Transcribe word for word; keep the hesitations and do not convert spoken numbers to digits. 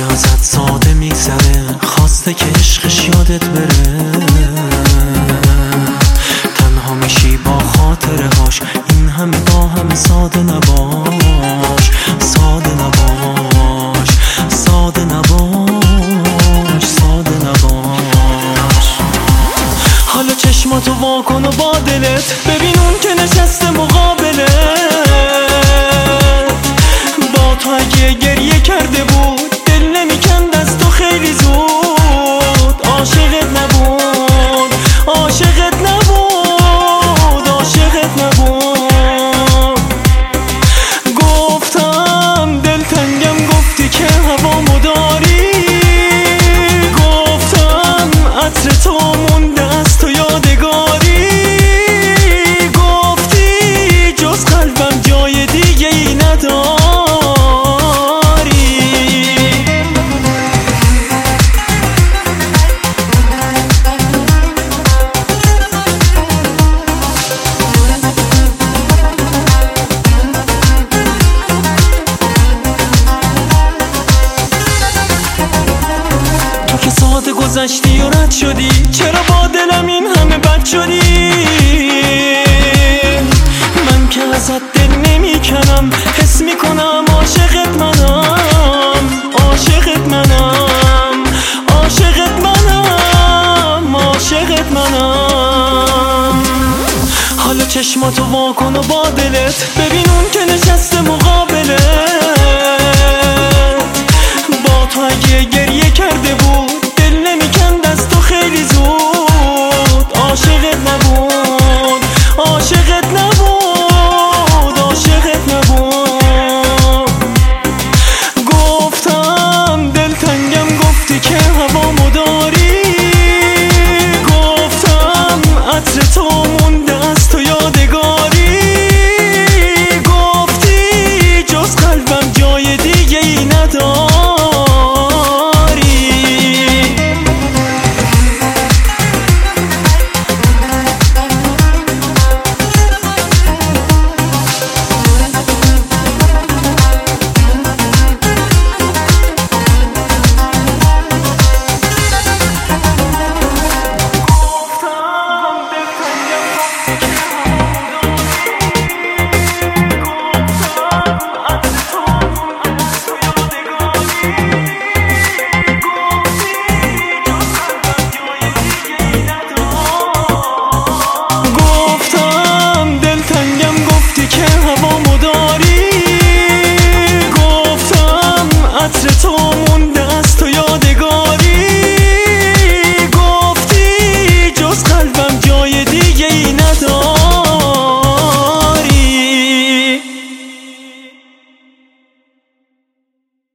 که ازت ساده میگذره، خواسته که عشقش یادت بره. تنها میشی با خاطره هاش، این همه با هم ساده نباش، ساده نباش، ساده نباش، ساده نباش. حالا چشماتو واکن و با دلت ببین اون که نشسته مقابلت. با تو اگه گریه کرده بود دل نمیکند از تو خیلی زود. عاشقت نبود، عاشقت نبود، عاشقت نبود. گفتم دلتنگم، گفتی که هوامو داری. گفتم عطر تو مونده از تو یادگاری. گفتی جز قلبم جای دیگه ای نداری. ساعت گذشتی و رد شدی، چرا با دلم این همه بد شدی؟ من که ازت دل نمی کنم، حس می کنم عاشقت منم، عاشقت منم، عاشقت منم، عاشقت منم. حالا چشماتو واکن و با دلت ببین اون که نشسته مقابل.